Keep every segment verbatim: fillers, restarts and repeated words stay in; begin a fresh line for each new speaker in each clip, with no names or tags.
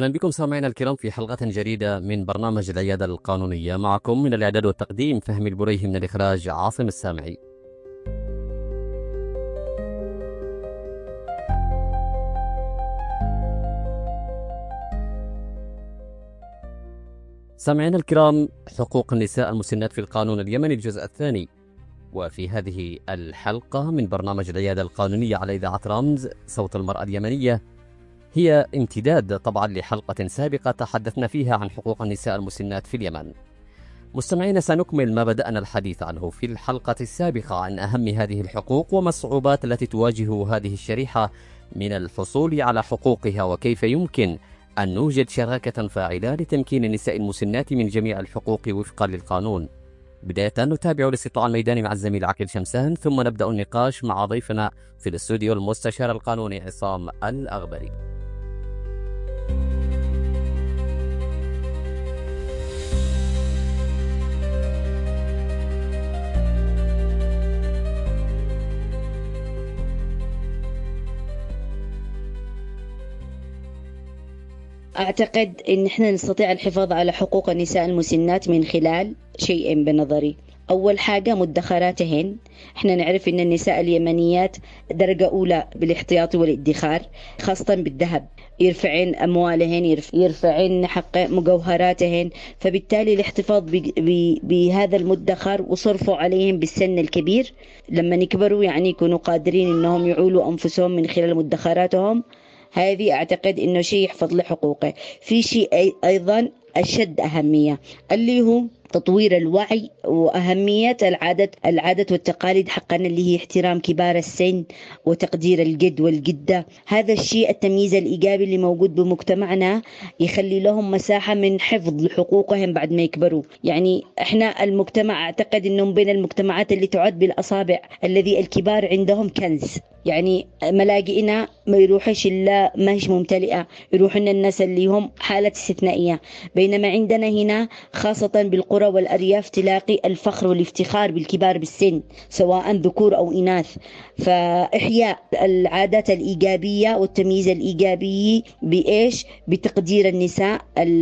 أهلا بكم سامعينا الكرام في حلقة جديدة من برنامج العيادة القانونية. معكم من الإعداد والتقديم فهمي البريه، من الإخراج عاصم السامعي. سامعينا الكرام، حقوق النساء المسنات في القانون اليمني الجزء الثاني. وفي هذه الحلقة من برنامج العيادة القانونية على إذاعة رمز صوت المرأة اليمنية، هي امتداد طبعا لحلقة سابقة تحدثنا فيها عن حقوق النساء المسنات في اليمن. مستمعين، سنكمل ما بدأنا الحديث عنه في الحلقة السابقة عن أهم هذه الحقوق وما الصعوبات التي تواجه هذه الشريحة من الحصول على حقوقها، وكيف يمكن أن نوجد شراكة فاعلة لتمكين النساء المسنات من جميع الحقوق وفقا للقانون. بداية نتابع الاستطلاع الميداني مع الزميل عقيل شمسان، ثم نبدأ النقاش مع ضيفنا في الاستوديو المستشار القانوني عصام الأغبري.
أعتقد أن إحنا نستطيع الحفاظ على حقوق النساء المسنات من خلال شيئين بنظري. أول حاجة مدخراتهن. إحنا نعرف أن النساء اليمنيات درجة أولى بالاحتياط والادخار، خاصة بالذهب، يرفعين أموالهن، يرفعين حق مجوهراتهن، فبالتالي الاحتفاظ بهذا المدخر وصرفه عليهم بالسن الكبير لما يكبروا يعني يكونوا قادرين أنهم يعولوا أنفسهم من خلال مدخراتهم. هذه أعتقد إنه شيء يحفظ له حقوقه. في شيء أيضا أشد أهمية اللي هو تطوير الوعي وأهمية العادة العادة والتقاليد حقنا، اللي هي احترام كبار السن وتقدير الجد والجدة. هذا الشيء التمييز الإيجابي اللي موجود بمجتمعنا يخلي لهم مساحة من حفظ لحقوقهم بعد ما يكبروا. يعني احنا المجتمع أعتقد إنهم بين المجتمعات اللي تعد بالأصابع الذي الكبار عندهم كنز. يعني ملاجئنا ما يروحش إلا ما هيش ممتلئة، يروح لنا الناس اللي هم حالة استثنائية، بينما عندنا هنا خاصة بالقرى والأرياف تلاقي الفخر والافتخار بالكبار بالسن سواء ذكور أو إناث. فإحياء العادات الإيجابية والتمييز الإيجابي بإيش؟ بتقدير النساء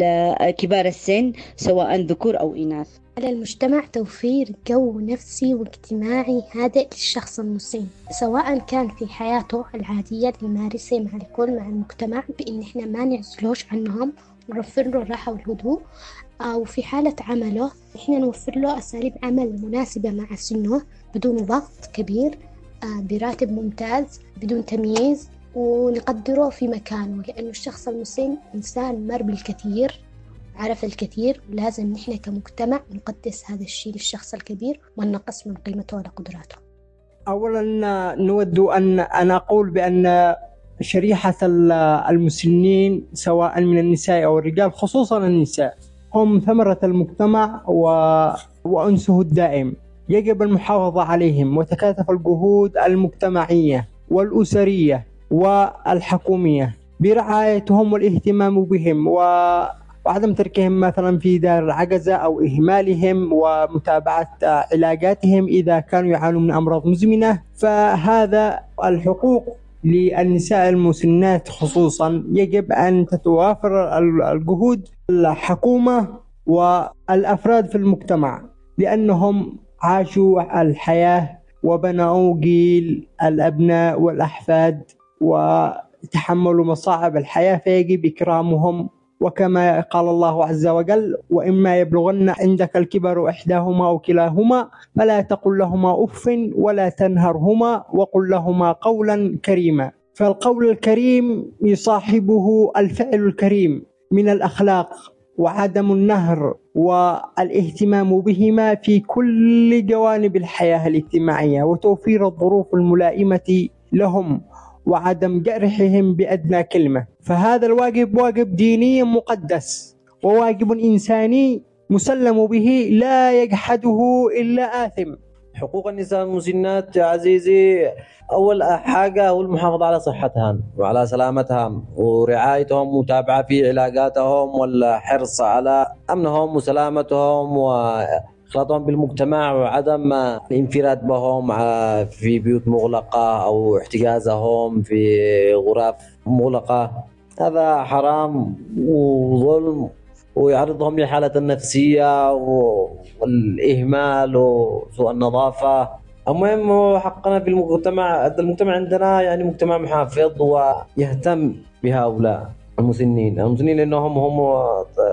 كبار السن سواء ذكور أو إناث.
على المجتمع توفير جو نفسي واجتماعي هادئ للشخص المسن، سواء كان في حياته العادية اللي يمارسها مع الكل مع المجتمع، بإن إحنا ما نعزلوش عنهم ونوفر له الراحة والهدوء، أو في حالة عمله إحنا نوفر له أساليب عمل مناسبة مع سنه بدون ضغط كبير، براتب ممتاز بدون تمييز، ونقدره في مكانه، لأنه الشخص المسن إنسان مر بالكثير، عرف الكثير، ولازم نحن كمجتمع نقدس هذا الشيء للشخص الكبير وننقص من قيمته ولا قدراته.
أولا نود أن أنا أقول بأن شريحة المسنين سواء من النساء أو الرجال، خصوصا النساء، هم ثمرة المجتمع و... وأنسه الدائم. يجب المحافظة عليهم وتكاتف الجهود المجتمعية والأسرية والحكومية برعايتهم والاهتمام بهم و... وعدم تركهم مثلا في دار العجزة أو إهمالهم ومتابعة علاجاتهم إذا كانوا يعانون من أمراض مزمنة. فهذا الحقوق للنساء المسنات خصوصا يجب أن تتوافر الجهود الحكومة والأفراد في المجتمع، لأنهم عاشوا الحياة وبنوا جيل الأبناء والأحفاد وتحملوا مصاعب الحياة، فيجب إكرامهم. وكما قال الله عز وجل: وإما يبلغن عندك الكبر إحداهما أو كلاهما فلا تقل لهما أف ولا تنهرهما وقل لهما قولا كريما. فالقول الكريم يصاحبه الفعل الكريم من الأخلاق وعدم النهر والاهتمام بهما في كل جوانب الحياة الاجتماعية، وتوفير الظروف الملائمة لهم وعدم جرحهم بأدنى كلمة. فهذا الواجب واجب ديني مقدس وواجب إنساني مسلم به لا يجحده إلا آثم.
حقوق النساء المسنات يا عزيزي، أول حاجة هو المحافظة على صحتهم وعلى سلامتهم ورعايتهم ومتابعة في علاقاتهم والحرص على أمنهم وسلامتهم واختلاطهم بالمجتمع وعدم الانفراد بهم في بيوت مغلقة أو احتجازهم في غرف مغلقة. هذا حرام وظلم، ويعرضهم لحالة النفسية والإهمال وسوء النظافة. المهم حقنا في المجتمع، المجتمع عندنا يعني مجتمع محافظ ويهتم بهؤلاء المسنين المسنين لأنهم هم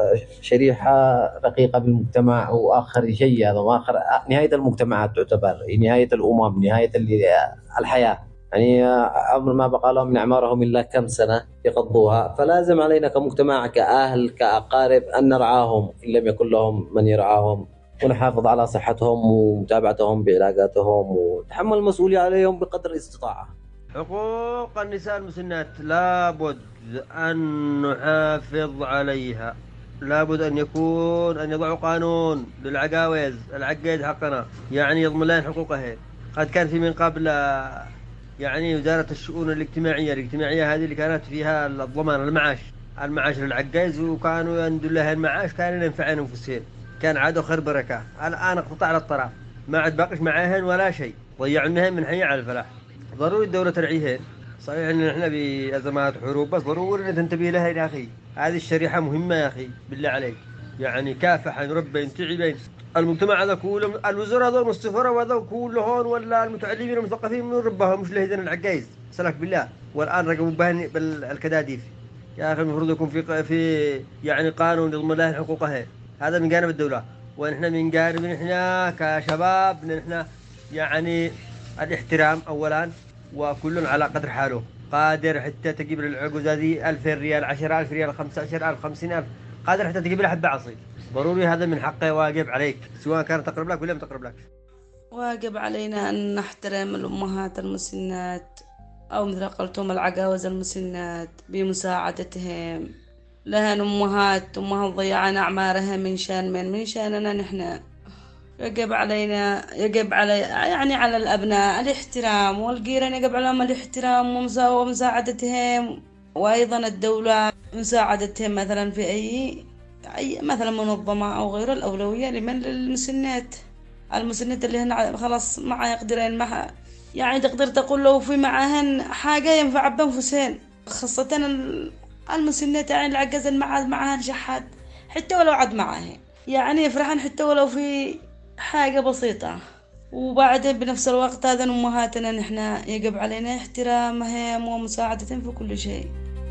شريحة رقيقة بالمجتمع، وآخر شيء هذا آخر نهاية المجتمعات، تعتبر نهاية الأمم، نهاية الحياة. يعني عمر ما بقى لهم من أعمارهم إلا كم سنة يقضوها، فلازم علينا كمجتمع كأهل كأقارب أن نرعاهم إن لم يكن لهم من يرعاهم، ونحافظ على صحتهم ومتابعتهم بعلاقاتهم وتحمل المسؤولية عليهم بقدر الاستطاعة.
حقوق النساء المسنات لابد أن نحافظ عليها، لابد أن يكون أن يضعوا قانون للعجاوز العجيز حقنا، يعني يضمن لهم حقوقهن. قد كان في من قبل يعني وزارة الشؤون الاجتماعية الاجتماعية هذه اللي كانت فيها الضمان المعاش المعاش للعجاز، وكانوا يندوا لها المعاش كان ينفع أنفسهم، كان عادوا خير بركة. الآن اقتطع على الطرف، ما عاد باقش معاهن ولا شيء، ضيعناهن من حي على الفلاح. ضروري الدولة ترعيهن. صحيح ان احنا بأزمات حروب، بس ضروري ان تنتبه لها يا اخي. هذه الشريحة مهمة يا اخي بالله عليك، يعني كافحا ربين تعبين المجتمع هذا كله، الوزراء هذول والسفراء وهذول كلهم ولا المتعلمين والمثقفين من ربهم مش لهذين العجايز سلك بالله. والآن رقبوا بهن بالكداديف يا اخي. المفروض يكون في في يعني قانون يضمن لها حقوقها، هذا من جانب الدولة. ونحن من جانب نحن كشباب نحن يعني الاحترام أولا، وكل على قدر حاله قادر حتى تجيب للعجوز هذه ألفين ريال، عشرة ألف ريال، خمسة عشر ألف، خمسين ألف، قادر حتى تجيب لها حبة عصير. ضروري هذا من حقه، واجب عليك سواء كانت تقرب لك ولا ما تقرب لك.
واجب علينا أن نحترم الأمهات المسنات، أو مثل قلتم العجاوز المسنات، بمساعدتهم. لهن أمهات أمهات ضيعن أعمارها من شان من من شاننا نحن. يجب علينا يجب علي يعني على الأبناء الاحترام، والجيران يجب عليهم الاحترام ومساعدتهم، وأيضا الدولة مساعدتهم مثلا في أي أي مثلا منظمة أو غيره. الأولوية لمن للمسنات المسنات اللي هن خلاص ما يقدرين، ما يعني تقدر تقول لو في معهن حاجة ينفع بأنفسهن، خاصة المسنات يعني العجز المعاد معهن شحات حتى ولو عد معهن يعني يفرحن حتى ولو في حاجة بسيطة. وبعدين بنفس الوقت هذا أمهاتنا نحن يجب علينا احترامهم ومساعدتهم في كل شيء.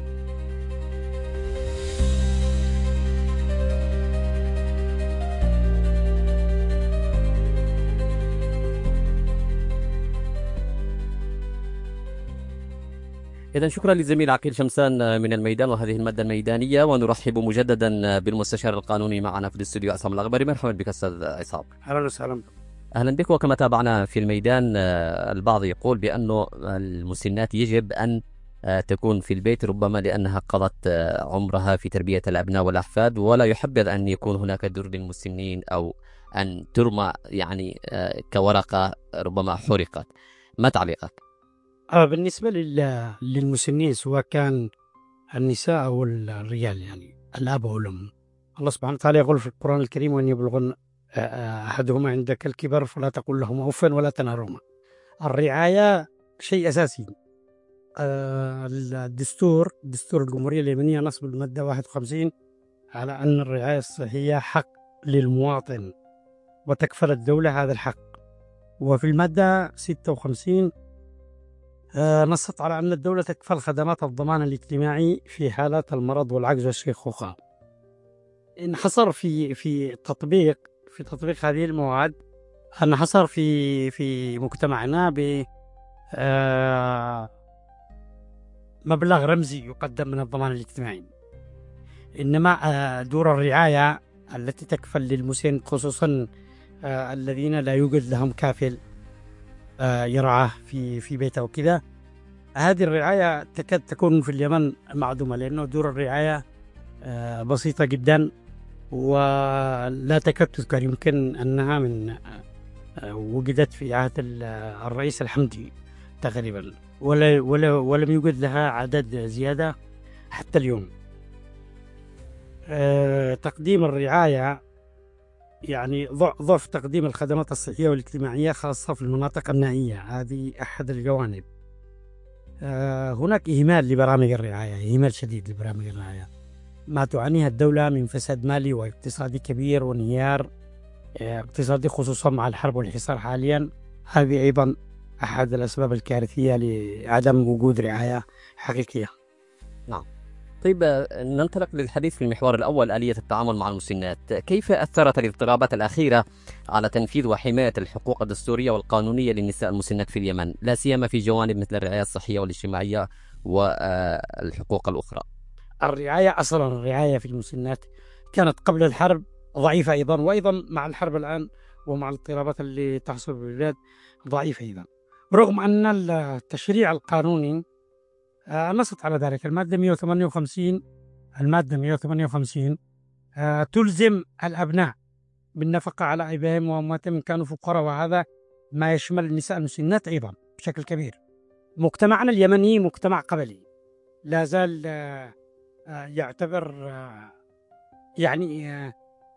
إذن شكرا للزميل عقيل شمسان من الميدان وهذه المادة الميدانية، ونرحب مجددا بالمستشار القانوني معنا في الاستوديو عصام الأغبري. مرحبا بك أستاذ عصام.
أهلا وسهلا.
أهلا بك. وكما تابعنا في الميدان البعض يقول بأنه المسنات يجب أن تكون في البيت، ربما لأنها قضت عمرها في تربية الأبناء والأحفاد، ولا يحبذ أن يكون هناك دور للمسنين أو أن ترمى يعني كورقة ربما حرقت. ما تعليقك؟
آه بالنسبة للمسنين سواء كان النساء أو الرجال، يعني الأب أو الأم، الله سبحانه وتعالى يقول في القرآن الكريم: وأن يبلغن أحدهما عندك الكبر فلا تقل لهما أف ولا تنهرهما. الرعاية شيء أساسي. آه الدستور دستور الجمهورية اليمنية نص بالمادة واحد وخمسين على أن الرعاية الصحية حق للمواطن، وتكفل الدولة هذا الحق. وفي المادة ستة وخمسين آه نصت على أن الدولة تكفل خدمات الضمان الاجتماعي في حالات المرض والعجز والشيخوخة. انحصر في في تطبيق في تطبيق هذه المواد، انحصر في في مجتمعنا ب آه مبلغ رمزي يقدم من الضمان الاجتماعي. إنما آه دور الرعاية التي تكفل للمسن، خصوصا آه الذين لا يوجد لهم كافل آه يرعاه في في بيته وكذا، هذه الرعاية تكاد تكون في اليمن معدومة، لأنه دور الرعاية آه بسيطة جدا ولا تكاد تذكر. يمكن أنها من آه وجدت في عهد الرئيس الحمدي تقريبا، ولا ولا ولم يوجد لها عدد زيادة حتى اليوم. آه تقديم الرعاية يعني ضعف تقديم الخدمات الصحية والاجتماعية خاصة في المناطق النائية، هذه أحد الجوانب. آه، هناك إهمال لبرامج الرعاية، إهمال شديد لبرامج الرعاية، ما تعانيها الدولة من فساد مالي واقتصادي كبير وانهيار آه، اقتصادي، خصوصا مع الحرب والحصار حاليا. هذه أيضا أحد الأسباب الكارثية لعدم وجود رعاية حقيقية.
نعم. طيب آه، ننطلق للحديث في المحور الأول، آلية التعامل مع المسنات. كيف أثرت الاضطرابات الأخيرة على تنفيذ وحماية الحقوق الدستورية والقانونية للنساء المسنات في اليمن، لا سيما في جوانب مثل الرعاية الصحية والاجتماعية والحقوق الأخرى؟
الرعاية أصلا الرعاية في المسنات كانت قبل الحرب ضعيفة أيضا، وأيضا مع الحرب الآن ومع الاضطرابات اللي تحصل في البلاد ضعيفة أيضا، رغم أن التشريع القانوني آه نصت على ذلك. المادة مئة وثمانية وخمسين المادة مئة وثمانية وخمسين آه تلزم الأبناء بالنفقة على آبائهم وأمواتهم إن كانوا فقراء، وهذا ما يشمل النساء المسنات أيضا بشكل كبير. مجتمعنا اليمني مجتمع قبلي لا زال آه آه يعتبر آه يعني آه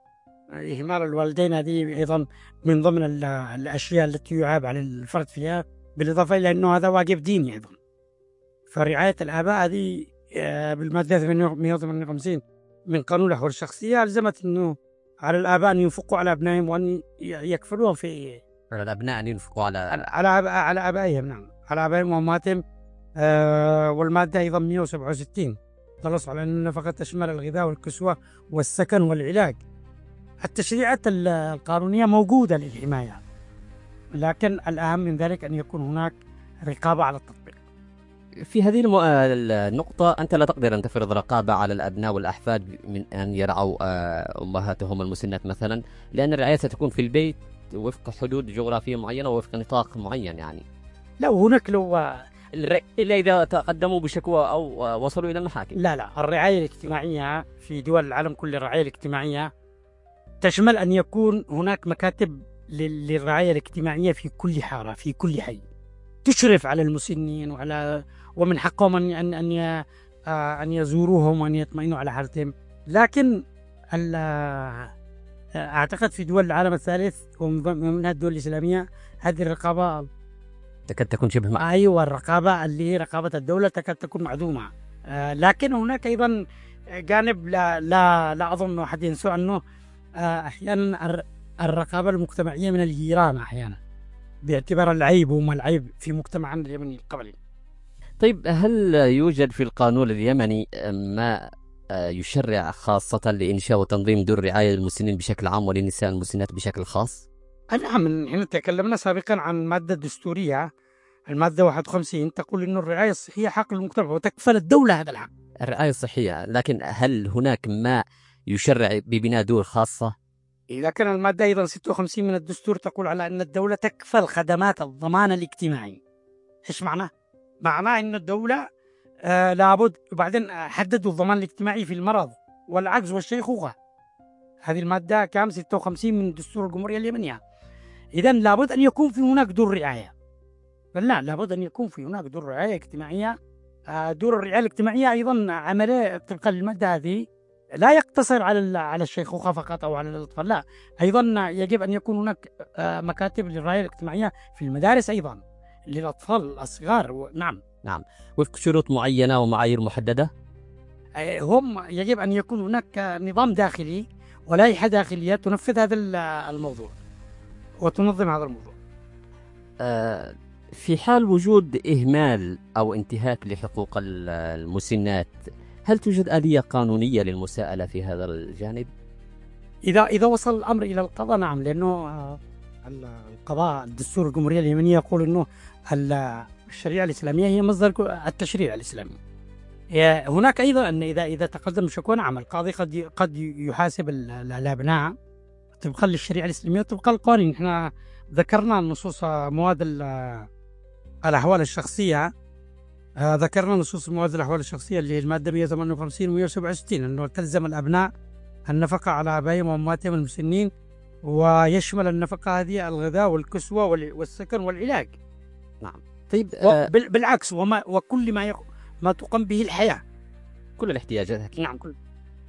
إهمال الوالدين هذه أيضا من ضمن الأشياء التي يعاب على الفرد فيها، بالإضافة إلى أنه هذا واجب ديني أيضا. فرعاية الآباء هذه بالمادة مئة وثمانية وخمسين من قانون الأحوال الشخصية ألزمت أنه على الآباء أن ينفقوا على أبنائهم وأن يكفلوهم في
على الأبناء أن ينفقوا على
على على آبائهم. نعم، على آبائهم وأمهاتهم. آه والمادة أيضا مئة وسبعة وستين تنص على أن النفقة تشمل الغذاء والكسوة والسكن والعلاج. التشريعات القانونية موجودة للحماية، لكن الأهم من ذلك أن يكون هناك رقابة على التطبيق.
في هذه المو... النقطة أنت لا تقدر أن تفرض رقابة على الأبناء والأحفاد من أن يرعوا أمهاتهم المسنات مثلا، لأن الرعاية ستكون في البيت وفق حدود جغرافية معينة ووفق نطاق معين. يعني
لو هناك لو
إلا إذا تقدموا بشكوى أو وصلوا إلى المحاكم.
لا لا الرعاية الاجتماعية في دول العالم كل الرعاية الاجتماعية تشمل أن يكون هناك مكاتب للرعاية الاجتماعية في كل حارة في كل حي تشرف على المسنين، وعلى ومن حقهم أن أن أن يزوروهم وأن يطمئنوا على حالتهم. لكن أعتقد في دول العالم الثالث ومنها الدول الإسلامية هذه الرقابة
تكاد تكون شبه معدومة.
أيوة، الرقابة اللي هي رقابة الدولة تكاد تكون معدومة. لكن هناك أيضا جانب لا لا لا أظن أحد ينسى أنه أحيانا الرقابة المجتمعية من الجيران أحيانا باعتبار العيب وما العيب في مجتمعنا اليمني القبلي.
طيب، هل يوجد في القانون اليمني ما يشرع خاصة لإنشاء وتنظيم دور رعاية للمسنين بشكل عام وللنساء المسنات بشكل خاص؟
نعم، نحن تكلمنا سابقا عن مادة دستورية، المادة واحد وخمسين تقول إنه الرعاية الصحية حق للمجتمع وتكفل الدولة هذا الحق.
الرعاية الصحية، لكن هل هناك ما يشرع ببناء دور خاصة؟
إذا كان المادة أيضا ستة وخمسين من الدستور تقول على أن الدولة تكفل خدمات الضمان الاجتماعي. إيش معناه؟ معناه أن الدولة آه لابد، وبعدين حددوا الضمان الاجتماعي في المرض والعجز والشيخوخة. هذه المادة كام ستة وخمسين من دستور الجمهورية اليمنية. إذن لابد أن يكون في هناك دور رعاية. لا لابد أن يكون في هناك دور رعاية اجتماعية. آه دور الرعاية الاجتماعية أيضا عملية طبقا للمادة هذه لا يقتصر على على الشيخوخة فقط أو على الأطفال، لا، أيضا يجب أن يكون هناك آه مكاتب للرعاية الاجتماعية في المدارس أيضا للأطفال الصغار. نعم
نعم، وفق شروط معينة ومعايير محددة.
هم يجب أن يكون هناك نظام داخلي ولائحة داخلية تنفذ هذا الموضوع وتنظم هذا الموضوع.
آه في حال وجود إهمال أو انتهاك لحقوق المسنات، هل توجد آلية قانونية للمساءلة في هذا الجانب؟
إذا إذا وصل الأمر إلى القضاء نعم، لأنه القضاء الدستور الجمهورية اليمنية يقول إنه الشريعة الإسلامية هي مصدر التشريع الإسلامي. هناك أيضا أن إذا إذا تقدم شكوى نعم القاضي قد قد يحاسب الأبناء طبقا للشريعة الإسلامية طبقا للقوانين. إحنا ذكرنا نصوص مواد الأحوال الشخصية، ذكرنا نصوص مواد الأحوال الشخصية اللي هي المادة مئة وثمانية وخمسين و مئة وسبعة وستين أنه تلزم الأبناء النفقة على آبائهم وأمهاتهم المسنين، ويشمل النفقة هذه الغذاء والكسوة والسكن والعلاج.
نعم. طيب
آه بالعكس وما وكل ما يق... ما تقوم به الحياة،
كل الاحتياجات.
نعم كل.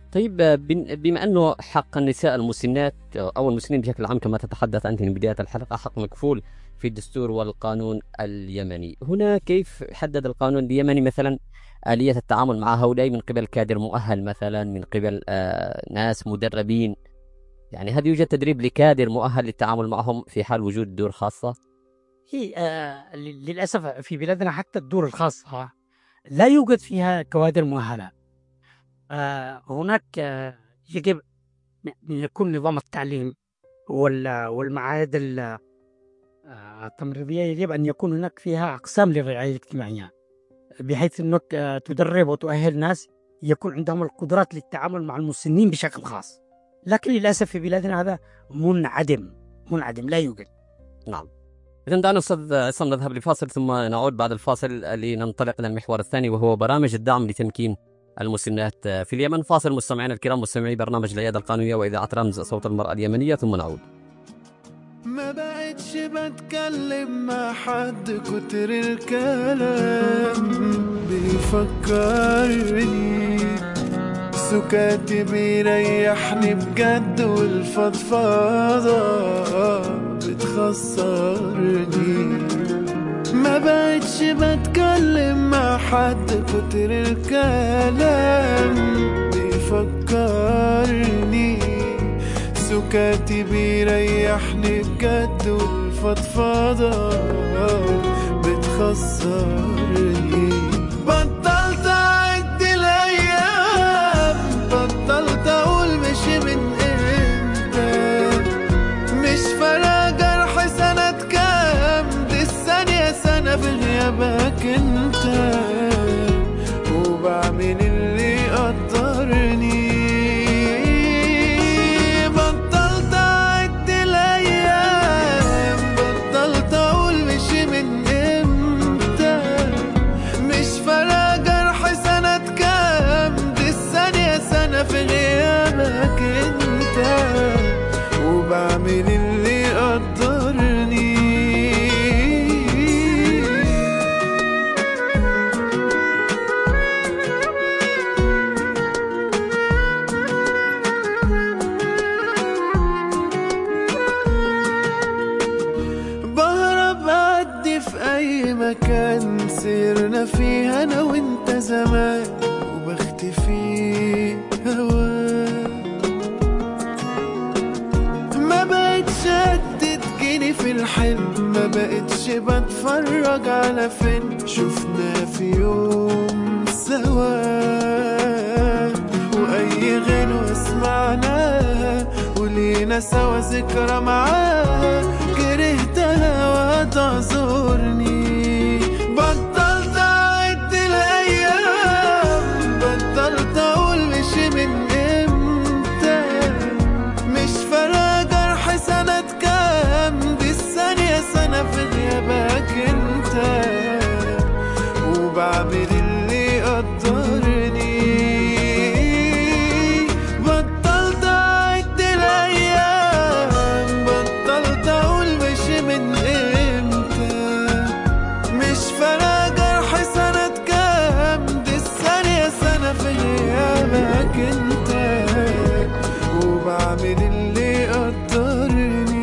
طيب بن- بما أنه حق النساء المسنات أو المسنين بشكل عام كما تتحدث أنت من بداية الحلقة حق مكفول في الدستور والقانون اليمني، هنا كيف حدد القانون اليمني مثلا آلية التعامل مع هؤلاء من قبل كادر مؤهل مثلا، من قبل آه ناس مدربين؟ يعني هل يوجد تدريب لكادر مؤهل للتعامل معهم في حال وجود دور خاصة؟
هي آه للأسف في بلادنا حتى الدور الخاصة لا يوجد فيها كوادر مؤهلة. آه هناك آه يجب أن يكون نظام التعليم وال- والمعاهد ال- آه، التمريضية يجب أن يكون هناك فيها أقسام للرعاية الاجتماعية، بحيث أنك آه، تدرب وتؤهل ناس يكون عندهم القدرات للتعامل مع المسنين بشكل خاص. لكن للأسف في بلادنا هذا منعدم منعدم لا يوجد.
نعم. إذن دعنا أستاذ عصام نذهب لفاصل ثم نعود بعد الفاصل لننطلق إلى المحور الثاني وهو برامج الدعم لتمكين المسنات في اليمن. فاصل مستمعينا الكرام، مستمعي برنامج العيادة القانونية وإذاعة رمز صوت المرأة اليمنية، ثم نعود.
ما بقتش بتكلم مع حد، كتر الكلام بيفكرني، سكاتي بيريحني بجد، والفضفاضة بتخسرني. ما بقتش بتكلم مع حد، كتر الكلام بيفكرني، سكاتي بيريحني بجد، والفضفاضة بتخسرني. بطلت أعد الأيام، بطلت أقول مش من إمتى، مش فارقة جرح سنة كام، دي الثانية سنة في غيابك انت، وبعمل اللي قدرني. في غيابك انت، وبعمل اللي قدرني. بهرب أعدي في أي مكان سيرنا فيها أنا وانت زمان، وبختفي هواك. ما بقتش قد تجيني في الحلم، ما بقتش بتفرج على فيلم شفنا في يوم سوا، وأي غنوة سمعناها ولينا سوا ذكرى معاها، كرهتها وهتعذرني. بطلت أعد الأيام، بطلت أقول مش من إمتى، مش فارقة جرح سنة كام، دي الثانية سنة في غيابك انت، وبعمل اللي قدرني. بطلت أعد الأيام، بطلت أقول مش من إمتى، مش فارقة جرح سنة كام، دي الثانية سنة في غيابك انت، وبعمل اللي قدرني.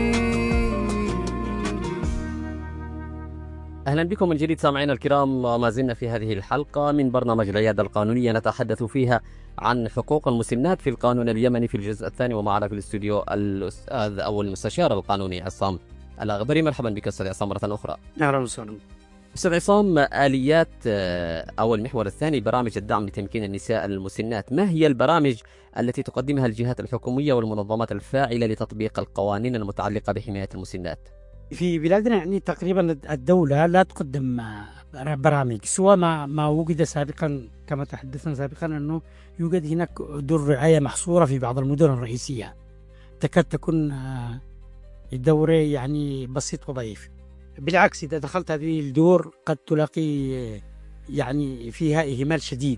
أهلا بكم من جديد سامعينا الكرام، ما زلنا في هذه الحلقة من برنامج العيادة القانونية نتحدث فيها عن حقوق المسنات في القانون اليمني في الجزء الثاني، ومعنا في الاستوديو الأستاذ أو المستشار القانوني عصام الأغبري. مرحبا بك أستاذ عصام مرة أخرى.
أهلا وسهلا.
أستاذ عصام، آليات آه، أو المحور الثاني برامج الدعم لتمكين النساء المسنات، ما هي البرامج التي تقدمها الجهات الحكومية والمنظمات الفاعلة لتطبيق القوانين المتعلقة بحماية المسنات؟
في بلادنا يعني تقريبا الدولة لا تقدم برامج سوى ما ما وجد سابقا، كما تحدثنا سابقا أنه يوجد هناك دور رعاية محصورة في بعض المدن الرئيسية، تكاد تكون الدور يعني بسيط وضعيف. بالعكس إذا دخلت هذه الدور قد تلاقي يعني فيها إهمال شديد.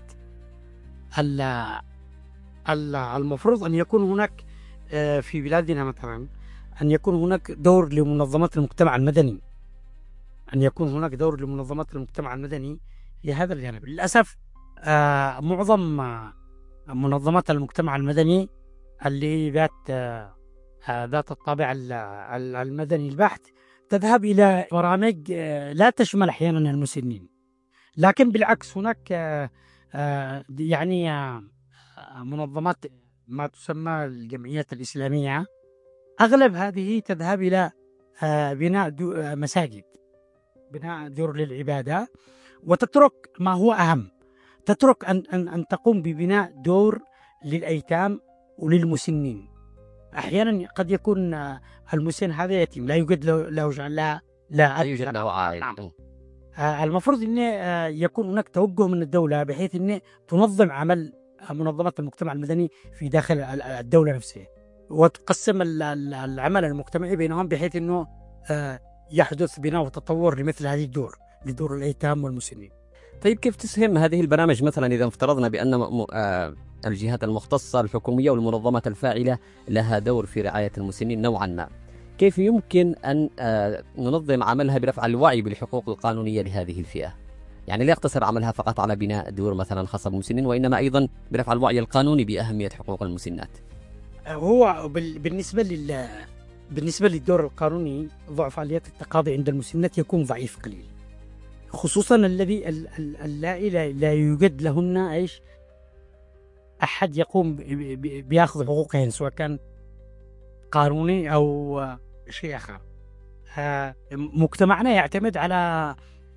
المفروض أن يكون هناك في بلادنا مثلا أن يكون هناك دور لمنظمات المجتمع المدني، أن يكون هناك دور لمنظمات المجتمع المدني في هذا الجانب. للأسف آه معظم منظمات المجتمع المدني اللي ذات ذات الطابع المدني البحت تذهب إلى برامج لا تشمل أحيانا المسنين، لكن بالعكس هناك يعني منظمات ما تسمى الجمعيات الإسلامية أغلب هذه تذهب إلى بناء مساجد، بناء دور للعبادة، وتترك ما هو أهم، تترك أن, أن, أن تقوم ببناء دور للأيتام وللمسنين. أحيانا قد يكون المسن هذا يتيم لا يوجد له جعل لا
لا يوجد له عائل.
نعم. المفروض أن يكون هناك توجه من الدولة بحيث أن تنظم عمل منظمات المجتمع المدني في داخل الدولة نفسها، وتقسم العمل المجتمعي بينهم بحيث أنه يحدث بناء وتطور لمثل هذه الدور، لدور الأيتام والمسنين.
طيب كيف تسهم هذه البرامج مثلا إذا افترضنا بأن الجهات المختصة الحكومية والمنظمات الفاعلة لها دور في رعاية المسنين نوعا ما، كيف يمكن أن ننظم عملها برفع الوعي بالحقوق القانونية لهذه الفئة؟ يعني لا يقتصر عملها فقط على بناء دور مثلا خاصة بالمسنين، وإنما أيضا برفع الوعي القانوني بأهمية حقوق المسنات.
هو بالنسبة لل بالنسبة للدور القانوني ضعف آليات التقاضي عند المسنات يكون ضعيف قليل، خصوصا الذي اللائي لا يوجد لهن ايش احد يقوم بياخذ حقوقهن سواء كان قانوني او شيء اخر. مجتمعنا يعتمد على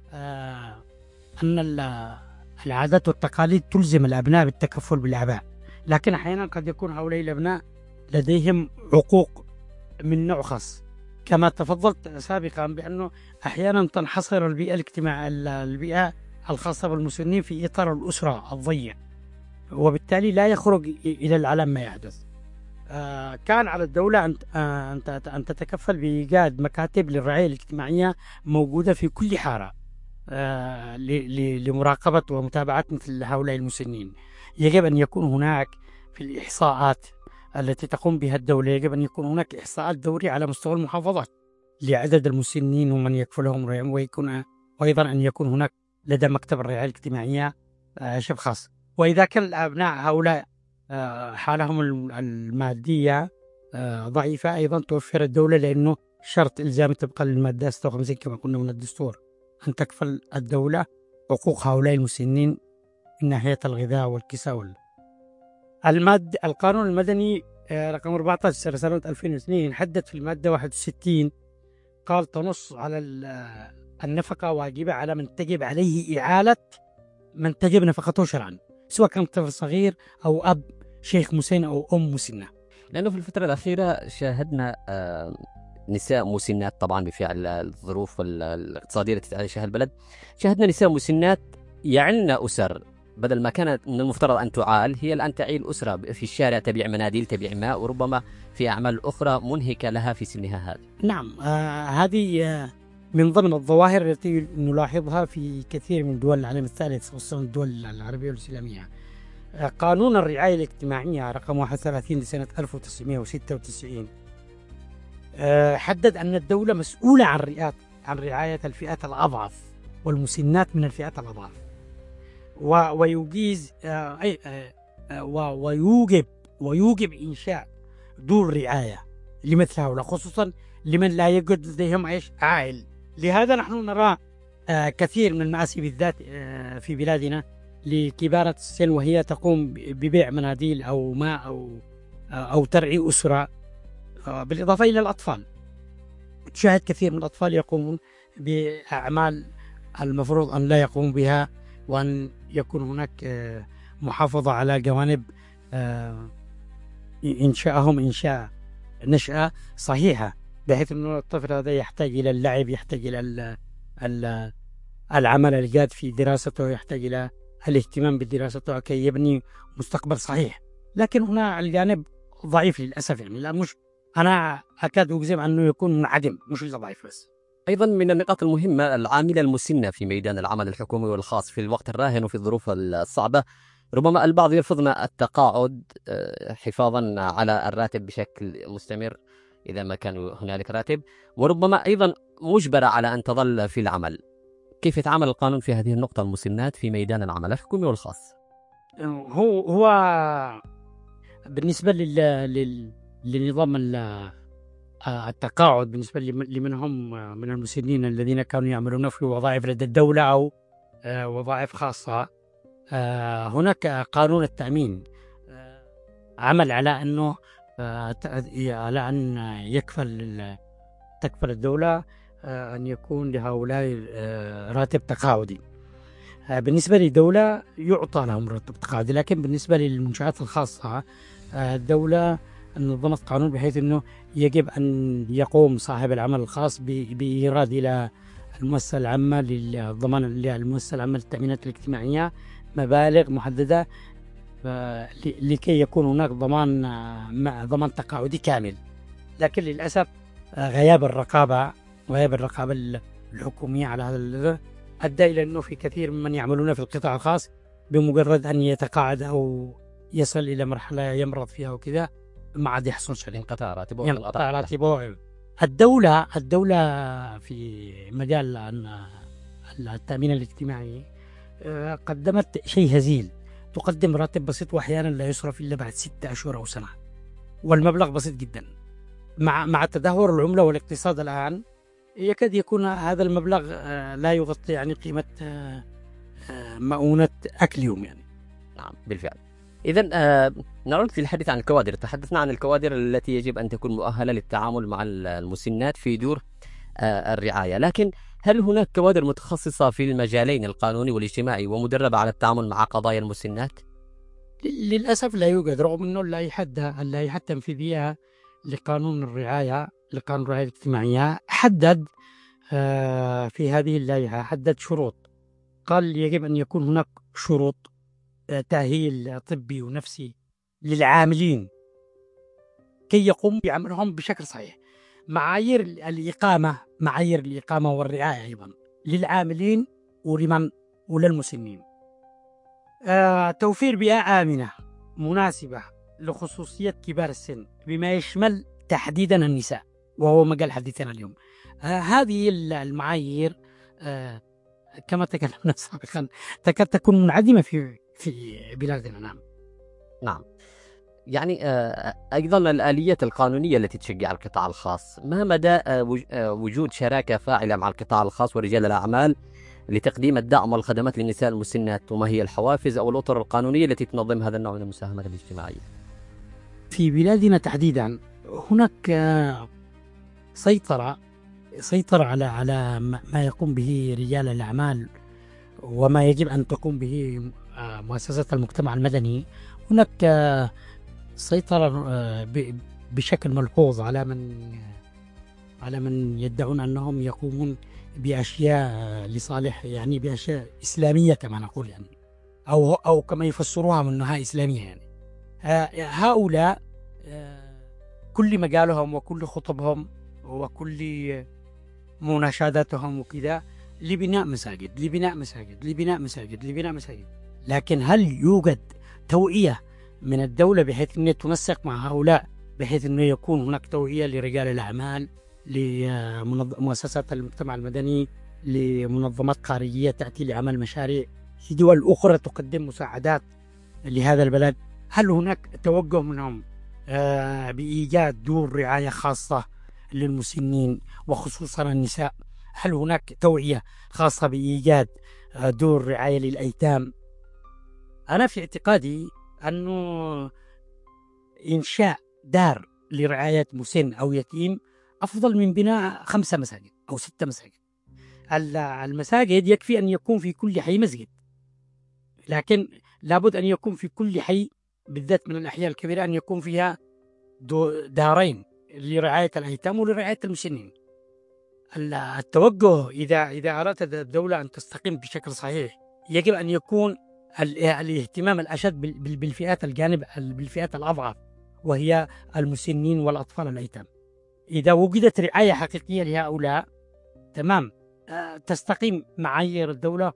ان العادات والتقاليد تلزم الابناء بالتكفل بالاباء، لكن احيانا قد يكون هؤلاء الابناء لديهم حقوق من نوع خاص، كما تفضلت سابقا بأنه أحيانا تنحصر البيئة الاجتماعية البيئة الخاصة بالمسنين في إطار الأسرة الضيق، وبالتالي لا يخرج إلى العالم ما يحدث. آه كان على الدولة أن آه أن تتكفل بإيجاد مكاتب للرعاية الاجتماعية موجودة في كل حارة آه لمراقبة ومتابعة مثل هؤلاء المسنين. يجب أن يكون هناك في الإحصاءات التي تقوم بها الدولة، يجب أن يكون هناك إحصاءات دورية على مستوى المحافظات لعدد المسنين ومن يكفلهم رعاية، ويكون وأيضا أن يكون هناك لدى مكتب الرعاية الاجتماعية شيء خاص. وإذا كان الأبناء هؤلاء حالهم المادية ضعيفة أيضا توفر الدولة، لأنه شرط إلزامي طبقا للمادة ستة وخمسين كما قلنا من الدستور أن تكفل الدولة حقوق هؤلاء المسنين من ناحية الغذاء والكساء وال المادة. القانون المدني رقم أربعة عشر سنة ألفين واثنين حدد في المادة واحد وستين قال تنص على النفقة واجبة على من تجب عليه إعالة من تجب نفقته شرعا، سواء كان طفل صغير أو أب شيخ مسن أو أم مسنة.
لأنه في الفترة الأخيرة شاهدنا نساء مسنات طبعا بفعل الظروف الاقتصادية التي تعيشها البلد، شاهدنا نساء مسنات يعلن أسر بدل ما كانت من المفترض أن تعال، هي الآن تعيل أسرة في الشارع، تبيع مناديل تبيع ماء، وربما في أعمال أخرى منهكة لها في سنها هذه.
نعم آه هذه آه من ضمن الظواهر التي نلاحظها في كثير من دول العالم الثالث خصوصا الدول العربية والإسلامية. آه قانون الرعاية الاجتماعية رقم واحد وثلاثين لسنة ألف وتسعمائة وستة وتسعين آه حدد أن الدولة مسؤولة عن رعاية عن رعاية الفئات الأضعف والمسنات من الفئات الأضعف، ويجيز آه آه ويوجب ويوجب إنشاء دور رعاية لمثل هؤلاء، خصوصا لمن لا يوجد لديهم عيش عائل. لهذا نحن نرى آه كثير من المآسي بالذات آه في بلادنا لكبارة السن وهي تقوم ببيع مناديل أو ماء أو آه أو ترعي أسرة، آه بالإضافة إلى الأطفال. تشاهد كثير من الأطفال يقومون بأعمال المفروض أن لا يقوموا بها، وأن يكون هناك آه محافظة على جوانب آه إنشاءهم إنشاء نشأة صحيحة، بحيث أن الطفل هذا يحتاج إلى اللعب، يحتاج إلى ال ال العمل الجاد في دراسته، يحتاج إلى الاهتمام بدراسته كي يبني مستقبل صحيح. لكن هنا الجانب ضعيف للأسف، يعني لا مش أنا أكاد أجزم أنه يكون منعدم، مش ضعيف بس.
أيضا من النقاط المهمة العاملة المسنة في ميدان العمل الحكومي والخاص في الوقت الراهن وفي الظروف الصعبة. ربما البعض يرفضن التقاعد حفاظا على الراتب بشكل مستمر إذا ما كان هنالك راتب، وربما أيضا مجبرة على أن تظل في العمل. كيف يتعامل القانون في هذه النقطة المسنات في ميدان العمل الحكومي والخاص؟
هو هو بالنسبة لل لل لنظام ال- التقاعد، بالنسبة لم- لمن هم من المسنين الذين كانوا يعملون في وظائف لدى الدولة أو آه، وظائف خاصة، آه، هناك قانون التأمين آه، عمل على أنه آه، ت- على أن يكفل ال- تكفل الدولة آه، أن يكون لهؤلاء آه، راتب تقاعدي. آه، بالنسبة للدولة يعطى لهم راتب تقاعدي، لكن بالنسبة للمنشآت الخاصة آه، الدولة نظمت قانون بحيث أنه يجب أن يقوم صاحب العمل الخاص ب- بإيراد إلى المؤسسة العامة للضمان للمؤسسة العامة للتأمينات الاجتماعية مبالغ محددة آه، ل- لكي يكون هناك ضمان آه، مع ضمان تقاعدي كامل. لكن للأسف آه، غياب الرقابة غياب الرقابة ال- الحكومية على هذا ال- أدى إلى أنه في كثير ممن يعملون في القطاع الخاص بمجرد أن يتقاعد أو يصل إلى مرحلة يمرض فيها وكذا ما عاد يحصل شيء،
انقطاع راتبه
ينقطع راتبه. الدولة الدولة في مجال ال- التأمين الاجتماعي آه، قدمت شيء هزيل، تقدم راتب بسيط وأحيانا لا يصرف إلا بعد ستة أشهر أو سنة، والمبلغ بسيط جدا. مع مع تدهور العملة والاقتصاد الآن يكاد يكون هذا المبلغ آه، لا يغطي يعني قيمة آه، آه، مؤونة أكل يوم يعني.
نعم بالفعل. إذا آه نعود في الحديث عن الكوادر. تحدثنا عن الكوادر التي يجب أن تكون مؤهلة للتعامل مع المسنات في دور آه الرعاية، لكن هل هناك كوادر متخصصة في المجالين القانوني والاجتماعي ومدربة على التعامل مع قضايا المسنات؟
للأسف لا يوجد، رغم أنه اللائحة اللائحة التنفيذية لقانون الرعاية لقانون الرعاية الاجتماعية حدد آه، في هذه اللائحة حدد شروط، قال يجب أن يكون هناك شروط آه، تأهيل طبي ونفسي للعاملين كي يقوموا بعملهم بشكل صحيح. معايير الإقامة معايير الإقامة والرعاية أيضا للعاملين ولمن وللمسنين. آه، توفير بيئة آمنة مناسبة لخصوصية كبار السن بما يشمل تحديدا النساء، وهو مجال حديثنا اليوم. آه، هذه المعايير آه، كما تكلمنا سابقا تكاد تكون منعدمة في في بلادنا. نعم
نعم. يعني آه، أيضا الآليات القانونية التي تشجع القطاع الخاص، ما مدى آه، وج- آه، وجود شراكة فاعلة مع القطاع الخاص ورجال الأعمال لتقديم الدعم والخدمات للنساء المسنات، وما هي الحوافز أو الأطر القانونية التي تنظم هذا النوع من المساهمات الاجتماعية؟
في بلادنا تحديدا هناك آه، سيطرة سيطرة على على ما ما يقوم به رجال الأعمال وما يجب أن تقوم به آه، مؤسسات المجتمع المدني. هناك آه، سيطرة آه، ب- بشكل ملحوظ على من على من يدعون أنهم يقومون بأشياء آه، لصالح يعني بأشياء إسلامية كما نقول يعني، أو أو كما يفسروها من أنها إسلامية يعني. آه، هؤلاء آه، كل مجالهم وكل خطبهم وكل مناشداتهم وكذا لبناء مساجد لبناء مساجد لبناء مساجد لبناء مساجد، لكن هل يوجد توعية من الدولة بحيث أن تنسق مع هؤلاء، بحيث أنه يكون هناك توعية لرجال الأعمال، لمؤسسات المجتمع المدني، لمنظمات خارجية تأتي لعمل مشاريع في دول أخرى تقدم مساعدات لهذا البلد؟ هل هناك توجه منهم آه بإيجاد دور رعاية خاصة للمسنين وخصوصا النساء؟ هل هناك توعية خاصة بإيجاد آه دور رعاية للأيتام؟ أنا في اعتقادي أنه إنشاء دار لرعاية مسن أو يتيم أفضل من بناء خمسة مساجد أو ستة مساجد. المساجد يكفي أن يكون في كل حي مسجد، لكن لابد أن يكون في كل حي بالذات من الأحياء الكبيرة أن يكون فيها دارين لرعاية الأيتام ولرعاية المسنين. التوجه إذا إذا أردت الدولة أن تستقيم بشكل صحيح يجب أن يكون الاهتمام الأشد بالفئات الجانب بالفئات الأضعف وهي المسنين والأطفال الأيتام. إذا وجدت رعاية حقيقية لهؤلاء تمام تستقيم معايير الدولة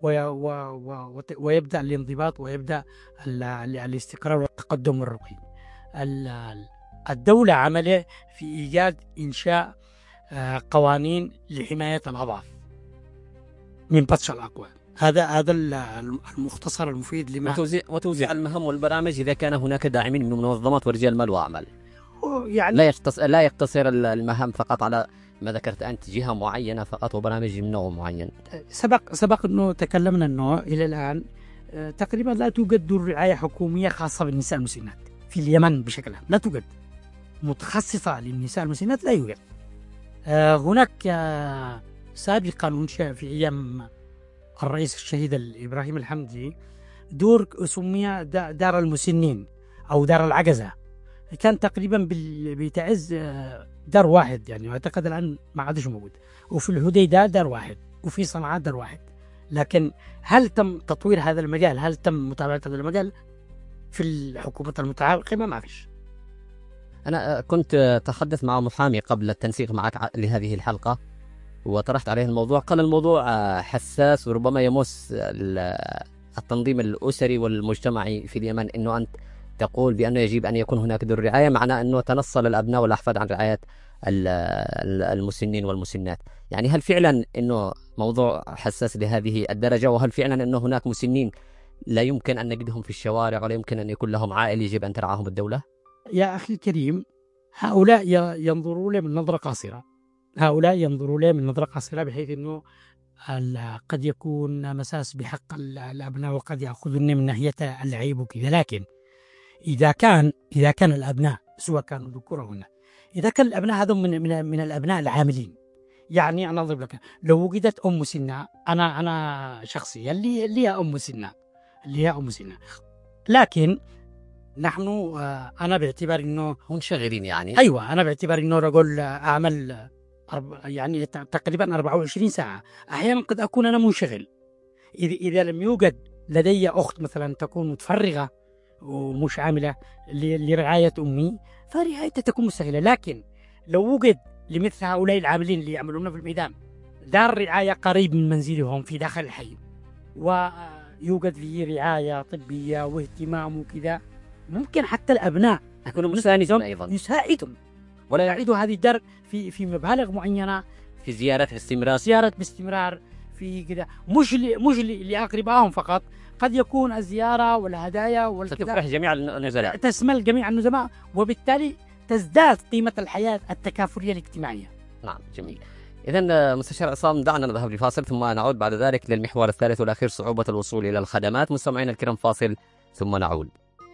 ويبدأ الانضباط ويبدأ الاستقرار والتقدم والرقي. الدولة عمله في إيجاد إنشاء قوانين لحماية الأضعاف من بطش الأقوى. هذا هذا المختصر المفيد لما
وتوزيع وتوزيع المهام والبرامج إذا كان هناك داعمين من منظمات ورجال مال وأعمال.
يعني
لا يقتصر لا يقتصر المهام فقط على ما ذكرت أنت جهة معينة فقط وبرامج من نوع معين.
سبق سبق إنه تكلمنا إنه إلى الآن تقريبا لا توجد رعاية حكومية خاصة بالنساء المسنات في اليمن بشكل عام، لا توجد متخصصة للنساء المسنات، لا يوجد. هناك سابقا انشأ في أيام الرئيس الشهيد إبراهيم الحمدي دور سمي دار المسنين أو دار العجزة، كان تقريبا بتعز دار واحد يعني، أعتقد الآن ما عادش موجود، وفي الهديدة دار واحد، وفي صنعاء دار واحد. لكن هل تم تطوير هذا المجال؟ هل تم متابعة هذا المجال في الحكومة المتعاقبة؟ ما فيش.
أنا كنت تحدث مع محامي قبل التنسيق معك لهذه الحلقة وطرحت عليه الموضوع، قال الموضوع حساس وربما يمس التنظيم الأسري والمجتمعي في اليمن، أنه أنت تقول بأنه يجب أن يكون هناك دور رعاية، معناه أنه تنصل الأبناء والأحفاد عن رعاية المسنين والمسنات. يعني هل فعلا أنه موضوع حساس لهذه الدرجة؟ وهل فعلا أنه هناك مسنين لا يمكن أن نجدهم في الشوارع ولا يمكن أن يكون لهم عائلة يجب أن ترعاهم الدولة؟
يا أخي الكريم، هؤلاء ينظروا له من نظرة قاصرة، هؤلاء ينظروا له من نظرة قاصرة بحيث أنه قد يكون مساس بحق الأبناء وقد يأخذون من ناحية العيب وكذا. لكن إذا كان إذا كان الأبناء سواء كانوا ذكور أو إناث، إذا كان الأبناء هذا من من من الأبناء العاملين، يعني أنا أضرب لك، لو وجدت أم مسنة، أنا أنا شخصيا اللي اللي هي أم مسنة اللي هي أم مسنة لكن نحن أنا باعتبار إنه
منشغلين يعني،
أيوة أنا باعتبار إنه رجل أعمل يعني تقريبا أربعة وعشرين ساعة، أحيانا قد أكون أنا منشغل. إذا إذا لم يوجد لدي أخت مثلا تكون متفرغة ومش عاملة لرعاية أمي، فرعايتها تكون مستغلة. لكن لو وجد لمثل هؤلاء العاملين اللي يعملون في الميدان دار رعاية قريب من منزلهم في داخل الحي، ويوجد فيه رعاية طبية واهتمام وكذا، ممكن حتى الأبناء
يكونوا مساندين أيضا،
يساعدهم ولا يعيدوا هذه الدار في في مبالغ معينة،
في زيارة باستمرار
زيارة باستمرار في كذا، مش ل... مش لأقربائهم فقط، قد يكون الزيارة والهدايا والكذا
ستفرح جميع النزلاء،
تشمل جميع النزلاء، وبالتالي تزداد قيمة الحياة التكافلية الاجتماعية.
نعم جميل. إذن مستشار عصام، دعنا نذهب لفاصل ثم نعود بعد ذلك للمحور الثالث والأخير، صعوبة الوصول إلى الخدمات. مستمعينا الكرام، فاصل ثم نعود.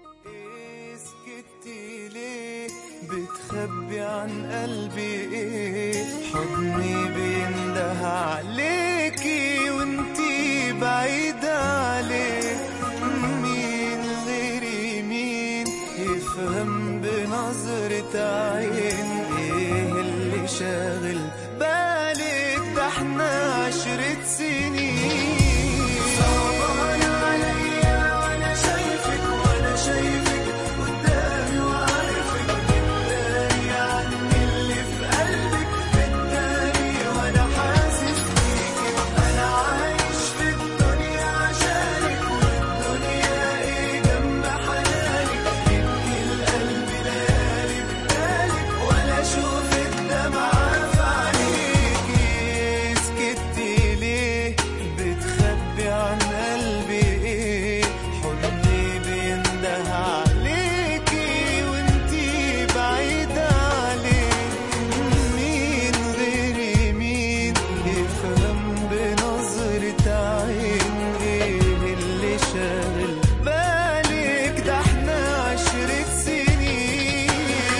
بتخبي عن قلبي ايه، حضني بينده عليكي وانتي بعيدة عليه، مين غيري مين يفهم بنظرة عين ايه اللي شاغل بالك، ده احنا عشرة سنين. صعبان عليا وانا شايفك وانا شايفك قدامي وعارفك، بالتالي عني اللي في قلبك، بالتالي وانا حاسس بيكي، انا عايش في الدنيا عشانك، والدنيا ايه جنب حنانك، يبكي القلب ليالي بدالك، ولا اشوف الدمعة في عينيكي. سكتي ليه، بتخبي عن قلبي ايه، حضني بينده عليكي وانتي بعيدة عليه، مين غيري مين يفهم بنظرة عين ايه اللي شاغل بالك، ده احنا عشرة سنين.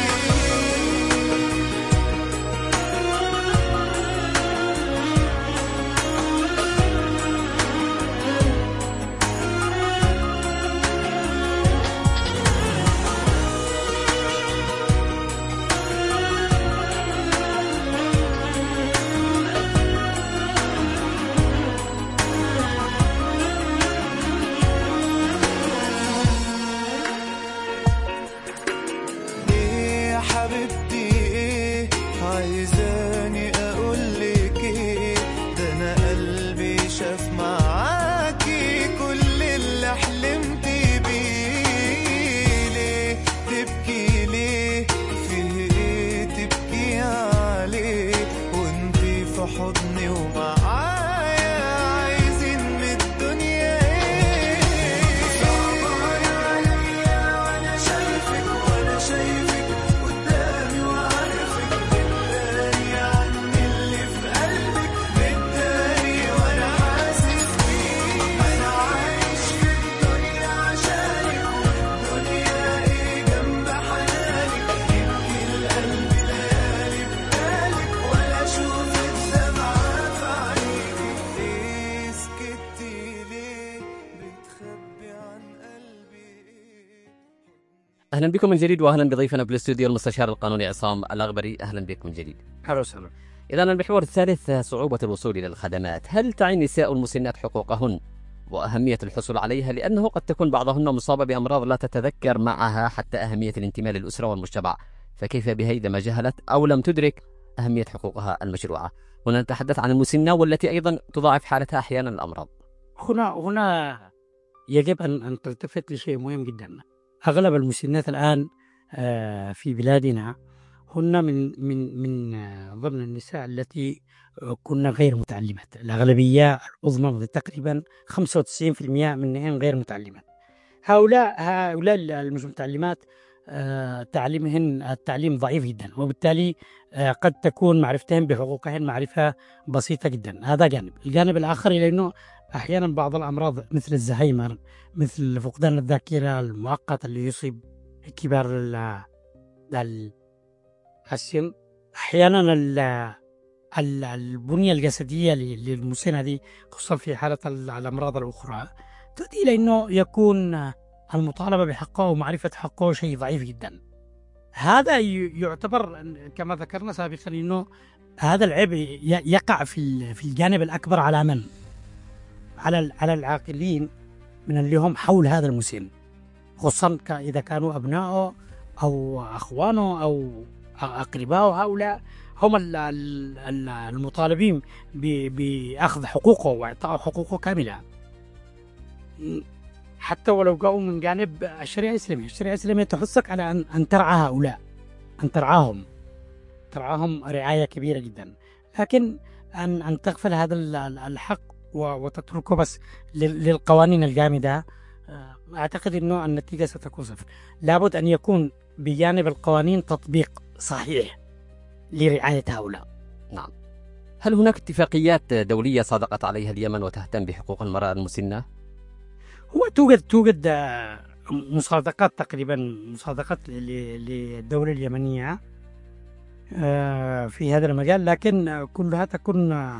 ايه يا حبيبتي ايه، عايزاني اقولك ايه، ده انا قلبي شاف معاكي كل اللي حلمت بيه. ليه تبكي ليه، فيه ايه تبكي عليه، وانتي في حضني ومعايا عايزين مد
أهلا بكم من جديد، وأهلا بضيفنا بالاستوديو المستشار القانوني عصام الأغبري. أهلا بكم من جديد.
أهلا وسهلا.
إذا المحور الثالث صعوبة الوصول إلى الخدمات. هل تعي النساء المسنات حقوقهن وأهمية الحصول عليها؟ لأنه قد تكون بعضهن مصابة بأمراض لا تتذكر معها حتى أهمية الانتماء للأسرة والمجتمع، فكيف بها إذا ما جهلت أو لم تدرك أهمية حقوقها المشروعة؟ هنا نتحدث عن المسنة والتي أيضا تضاعف حالتها أحيانا الأمراض.
هنا هنا يجب أن أن تلتفت لشيء مهم جدا. أغلب المسنات الآن في بلادنا هن من من من ضمن النساء التي كنا غير متعلمات. الأغلبية العظمى تقريبا خمسة وتسعين بالمئة منهن غير متعلمات. هؤلاء هؤلاء المتعلمات تعليمهن التعليم ضعيف جدا، وبالتالي قد تكون معرفتهن بحقوقهن معرفة بسيطة جدا. هذا جانب. الجانب الآخر لأنه أحيانا بعض الأمراض مثل الزهايمر، مثل فقدان الذاكرة المؤقت اللي يصيب كبار السن، أحيانا البنية الجسدية للمسنة دي خصوصا في حالة الأمراض الأخرى تؤدي إلى أنه يكون المطالبة بحقه ومعرفة حقه شيء ضعيف جدا. هذا يعتبر كما ذكرنا سابقا أنه هذا العيب يقع في في الجانب الأكبر على من؟ على على العاقلين من اللي هم حول هذا المسن، خصوصا إذا كانوا أبنائه أو أخوانه أو أقربائه. هؤلاء هم المطالبين بأخذ حقوقه وإعطاء حقوقه كاملة، حتى ولو جاءوا من جانب الشريعة الإسلامية. الشريعة الإسلامية تحثك على أن أن ترعى هؤلاء، أن ترعاهم ترعاهم رعاية كبيرة جدا، لكن أن أن تغفل هذا الحق وتتركه بس للقوانين الجامدة. أعتقد أنه النتيجة ستكون صفر. لابد أن يكون بجانب القوانين تطبيق صحيح لرعاية هؤلاء.
نعم. هل هناك اتفاقيات دولية صادقت عليها اليمن وتهتم بحقوق المرأة المسنة؟
هو توجد توجد مصادقات، تقريبا مصادقات للدولة اليمنية في هذا المجال، لكن كلها تكون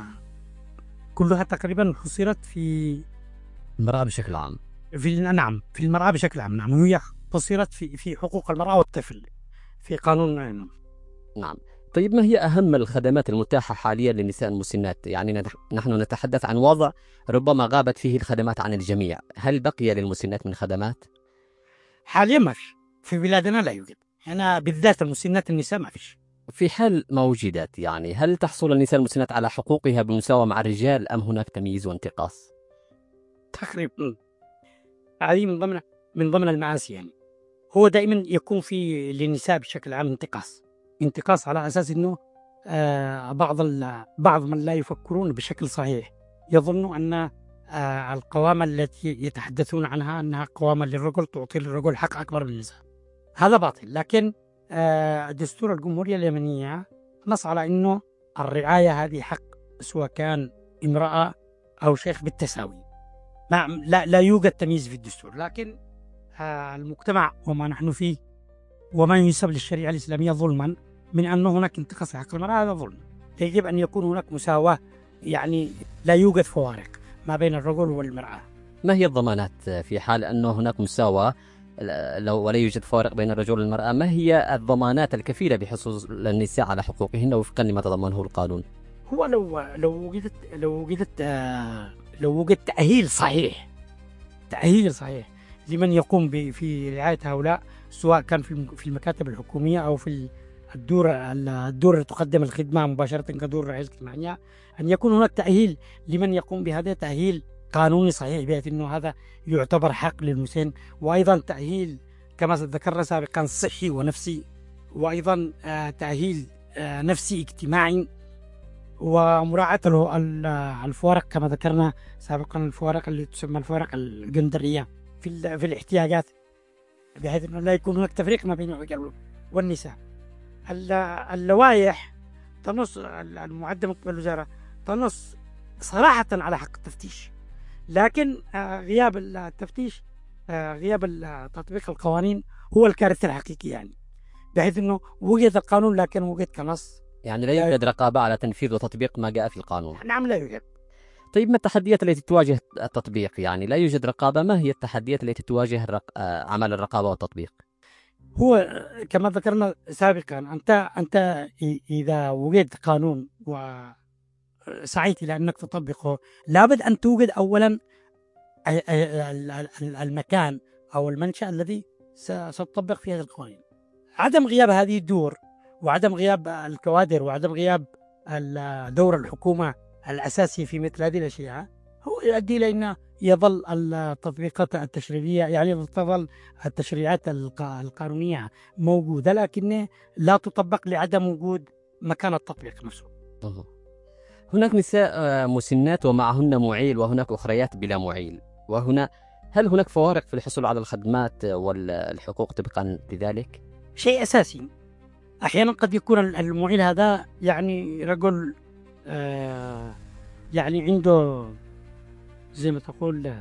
كلها تقريبا حصرت في
المرأة بشكل عام.
في نعم في المرأة بشكل عام. نعم هي حصرت في في حقوق المرأة والطفل في قانون. نعم.
نعم. طيب ما هي أهم الخدمات المتاحة حاليا للنساء المسنات؟ يعني نحن نتحدث عن وضع ربما غابت فيه الخدمات عن الجميع. هل بقي للمسنات من خدمات؟
حاليا ما فيش في بلادنا، لا يوجد. أنا بالذات المسنات النساء ما فيش.
في حال ما وجدت، يعني هل تحصل النساء المسنات على حقوقها بالمساواة مع الرجال أم هناك تمييز وانتقاص؟
تقريبا هذه من ضمن من ضمن المعاصي. يعني هو دائما يكون في للنساء بشكل عام انتقاص انتقاص على أساس أنه آه بعض بعض من لا يفكرون بشكل صحيح يظنوا أن آه القوامة التي يتحدثون عنها أنها قوامة للرجل تعطي للرجل حق أكبر من النساء. هذا باطل. لكن آه دستور الجمهورية اليمنية نص على أنه الرعاية هذه حق سواء كان امرأة أو شيخ بالتساوي. ما لا, لا يوجد تمييز في الدستور. لكن آه المجتمع وما نحن فيه وما ينسب للشريعة الإسلامية ظلما من أن هناك انتقاص حق المرأة، هذا ظلم. يجب أن يكون هناك مساواة، يعني لا يوجد فوارق ما بين الرجل والمرأة.
ما هي الضمانات في حال أنه هناك مساواة لو ولا يوجد فارق بين الرجل والمرأة؟ ما هي الضمانات الكفيلة بحصول النساء على حقوقهن وفقا لما تضمنه القانون؟
هو لو لو وجدت لو وجدت آه لو وجد تأهيل صحيح تأهيل صحيح لمن يقوم في رعاية هؤلاء، سواء كان في المكاتب الحكومية أو في الدور الدور اللي تقدم الخدمة مباشرة كدور رعاية اجتماعية، أن يكون هناك تأهيل لمن يقوم بهذا، تأهيل قانوني صحيح بحيث أنه هذا يعتبر حق للمسن، وأيضا تأهيل كما ذكرنا سابقا صحي ونفسي، وأيضا تأهيل نفسي اجتماعي، ومراعاة الفوارق كما ذكرنا سابقا، الفوارق اللي تسمى الفوارق الجندرية في في الاحتياجات، بحيث أنه لا يكون هناك تفريق ما بين الرجال والنساء. اللوائح تنص، المعدة قبل الوزارة تنص صراحة على حق التفتيش، لكن غياب التفتيش، غياب تطبيق القوانين هو الكارثة الحقيقية، يعني بحيث أنه وجد القانون لكن وجد كنص،
يعني لا يوجد رقابة على تنفيذ وتطبيق ما جاء في القانون.
نعم لا يوجد.
طيب ما التحديات التي تواجه التطبيق؟ يعني لا يوجد رقابة، ما هي التحديات التي تواجه الرق... عمل الرقابة والتطبيق؟
هو كما ذكرنا سابقا، أنت أنت إذا وجد قانون وسعيت إلى أنك تطبقه، لابد أن توجد أولا المكان أو المنشأ الذي ستطبق فيه هذه القوانين. عدم غياب هذه الدور وعدم غياب الكوادر وعدم غياب دور الحكومة الأساسي في مثل هذه الأشياء هو يؤدي إلى أن يظل التطبيقات التشريعية، يعني تظل التشريعات القانونية موجودة لكن لا تطبق لعدم وجود مكان التطبيق نفسه.
هناك نساء مسنات ومعهن معيل، وهناك أخريات بلا معيل، وهنا هل هناك فوارق في الحصول على الخدمات والحقوق طبقا لذلك؟
شيء أساسي. أحيانا قد يكون المعيل هذا يعني رجل آه يعني عنده زي ما تقول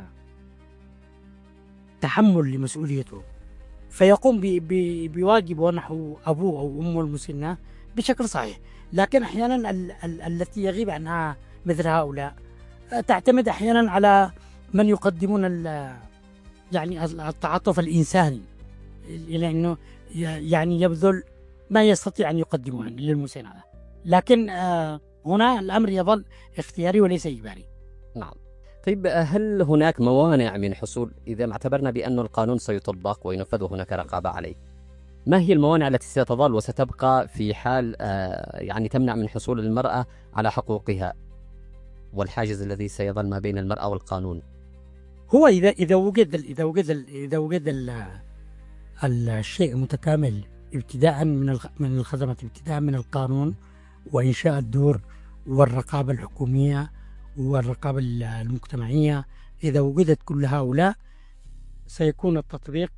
تحمل لمسؤوليته، فيقوم بواجبه نحو أبوه أو أمه المسنة بشكل صحيح. لكن أحيانا ال ال التي يغيب عنها مثل هؤلاء تعتمد أحيانا على من يقدمون يعني التعاطف الإنساني، إلى أنه يعني يبذل ما يستطيع أن يقدمه للمسن هذا، لكن آه هنا الأمر يظل اختياري وليس إجباري.
نعم. طيب، هل هناك موانع من حصول، إذا ما اعتبرنا بأن القانون سيطبق وينفذ وهناك رقابة عليه، ما هي الموانع التي ستظل وستبقى في حال آه يعني تمنع من حصول المرأة على حقوقها، والحاجز الذي سيظل ما بين المرأة والقانون؟
هو إذا إذا وجد إذا وجد إذا وجد الشيء متكامل ابتداء من من الخدمات، ابتداء من القانون وإنشاء الدور والرقابة الحكومية والرقابة المجتمعية، إذا وجدت كل هؤلاء سيكون التطبيق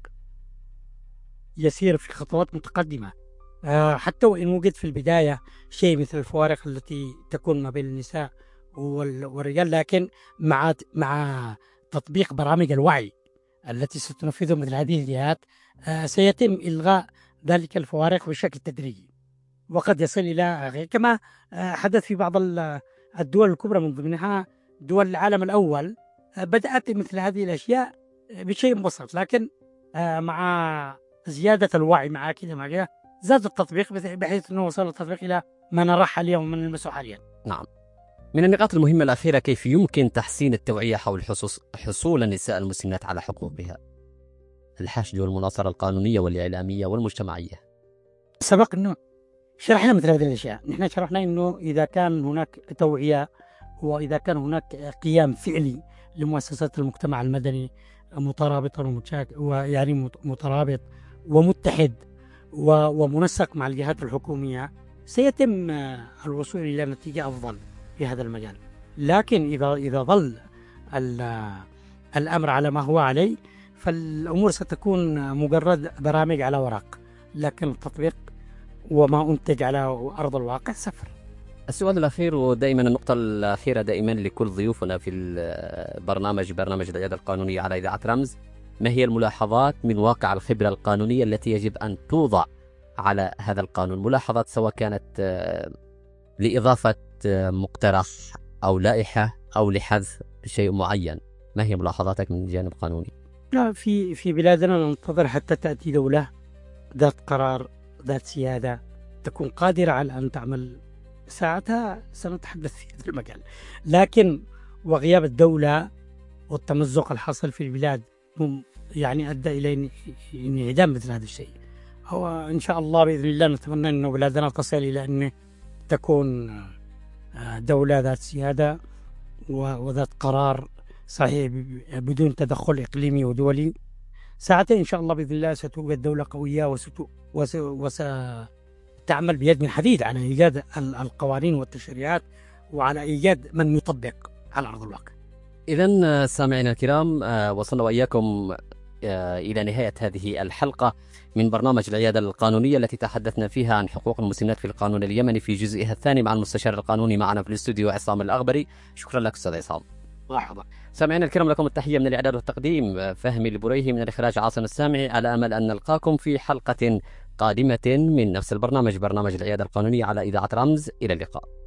يسير في خطوات متقدمة. حتى وإن وجد في البداية شيء مثل الفوارق التي تكون ما بين النساء والرجال، لكن مع مع تطبيق برامج الوعي التي ستنفذ مثل هذه الجهات سيتم إلغاء ذلك الفوارق بشكل تدريجي، وقد يصل إلى كما حدث في بعض الدول الكبرى من ضمنها دول العالم الأول، بدأت مثل هذه الأشياء بشيء بسيط، لكن مع زيادة الوعي مع كذا مع كذا زاد التطبيق بحيث أنه وصل التطبيق إلى ما نراه حاليا ومن نلمسه حاليا.
نعم. من النقاط المهمة الأخيرة، كيف يمكن تحسين التوعية حول حصول النساء المسنات على حقوقها؟ الحشد والمناصرة القانونية والإعلامية والمجتمعية.
سبق أنه شرحنا مثل هذه الأشياء، نحن شرحنا أنه إذا كان هناك توعية وإذا كان هناك قيام فعلي لمؤسسات المجتمع المدني مترابطا ويعني مترابط ومتحد ومنسق مع الجهات الحكومية، سيتم الوصول إلى نتيجة أفضل في هذا المجال. لكن إذا إذا ظل الأمر على ما هو عليه فالأمور ستكون مجرد برامج على ورق، لكن التطبيق وما أنتج على أرض الواقع صفر.
السؤال الأخير، ودائما النقطة الأخيرة دائما لكل ضيوفنا في البرنامج برنامج العيادة القانونية على إذاعة رمز، ما هي الملاحظات من واقع الخبرة القانونية التي يجب أن توضع على هذا القانون؟ ملاحظات سواء كانت لإضافة مقترح أو لائحة أو لحذف شيء معين، ما هي ملاحظاتك من جانب قانوني؟
لا، في في بلادنا ننتظر حتى تأتي دولة ذات قرار ذات سيادة تكون قادرة على أن تعمل، ساعتها سنتحدث في هذا المجال. لكن وغياب الدولة والتمزق الحاصل في البلاد يعني أدى إلى انعدام مثل هذا الشيء. هو إن شاء الله بإذن الله نتمنى أن بلادنا تصل إلى أن تكون دولة ذات سيادة وذات قرار صحيح بدون تدخل إقليمي ودولي. ساعتها إن شاء الله بإذن الله ستوجد دولة قوية وستعمل بيد من حديد على إيجاد القوانين والتشريعات وعلى إيجاد من يطبق على أرض الواقع.
إذن سامعينا الكرام، وصلنا وإياكم إلى نهاية هذه الحلقة من برنامج العيادة القانونية التي تحدثنا فيها عن حقوق المسنات في القانون اليمني في جزئها الثاني مع المستشار القانوني معنا في الاستوديو عصام الأغبري. شكرا لك أستاذ عصام.
مرحبا.
سامعينا الكرام، لكم التحية من الإعداد والتقديم فهمي البريهي، من الإخراج عاصم السامعي، على أمل أن نلقاكم في حلقة قادمة من نفس البرنامج برنامج العيادة القانونية على إذاعة رمز. إلى اللقاء.